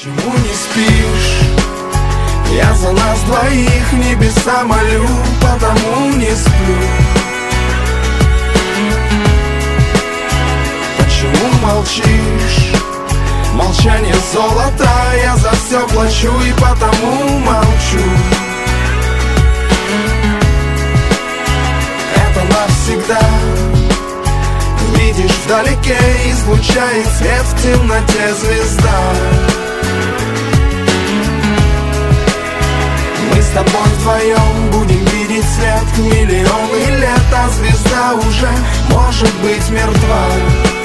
Почему не спишь? Я за нас двоих небеса молю, потому не сплю. Почему молчишь? Молчание золото, я за все плачу и потому молчу. Это навсегда. Видишь, вдалеке излучает свет в темноте звезда. Мы с тобой вдвоем будем видеть свет миллионы лет, а звезда уже может быть мертва.